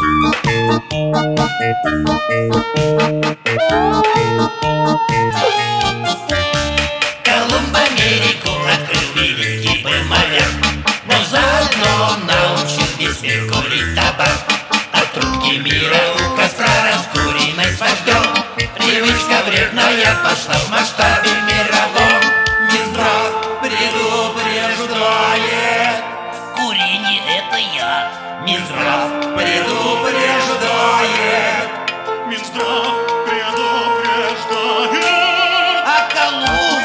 Колумб Америку открыл, великий был моряк, но заодно научил весь мир курить табак. От трубки мира у костра раскуренной с вождем привычка вредная пошла в масштабе мировом. Минздрав предупреждает: курение — это яд. Минздрав предупреждает. Минздрав предупреждает. А Колумб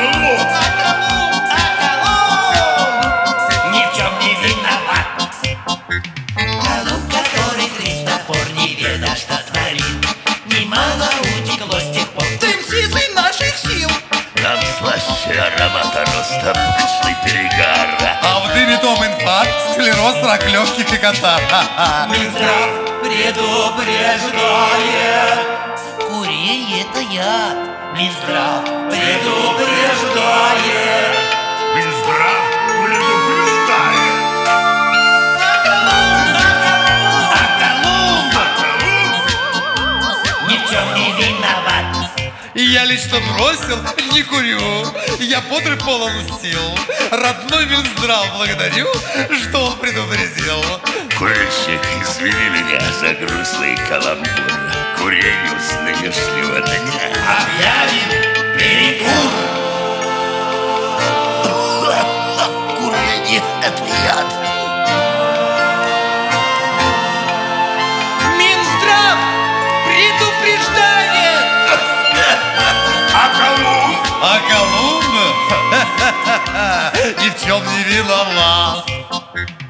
ни в чем не виноват. Колумб, который Христофор не ведал, что творил, немало утекло с тех пор. Дым сизый наших сил. Нам слаще аромата роста пышный перегар. А в дыме том инфаркт, склероз, рак легких и катар. Минздрав предупреждает: курение — это яд. Минздрав предупреждает. Минздрав предупреждает. А Колумб ни в чем не виноват. И я лично бросил, не курю. Я бодр и полон сил. Родной Минздрав благодарю, что он предупредил. Курильщик, извини меня за грустный каламбур. Курению с нынешнего дня Объявим перекур. курение — это яд. Минздрав предупреждает. А Колумб ни в чем не виноват.